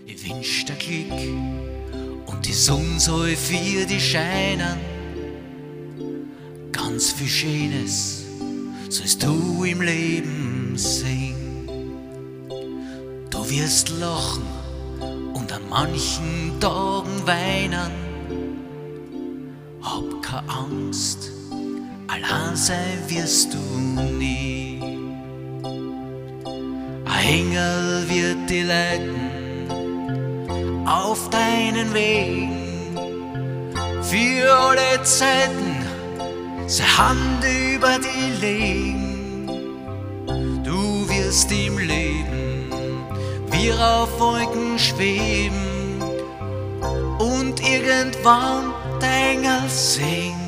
Ich wünsch dir Glück und die Sonne soll für dich scheinen. Ganz viel Schönes sollst du im Leben sehen. Du wirst lachen und an manchen Tagen weinen. Hab keine Angst, allein sein wirst du nie. Ein Engel wird dich leiten auf deinen Wegen, für alle Zeiten seine Hand über dich legen. Du wirst im Leben wie auf Wolken schweben und irgendwann der Engel sehen.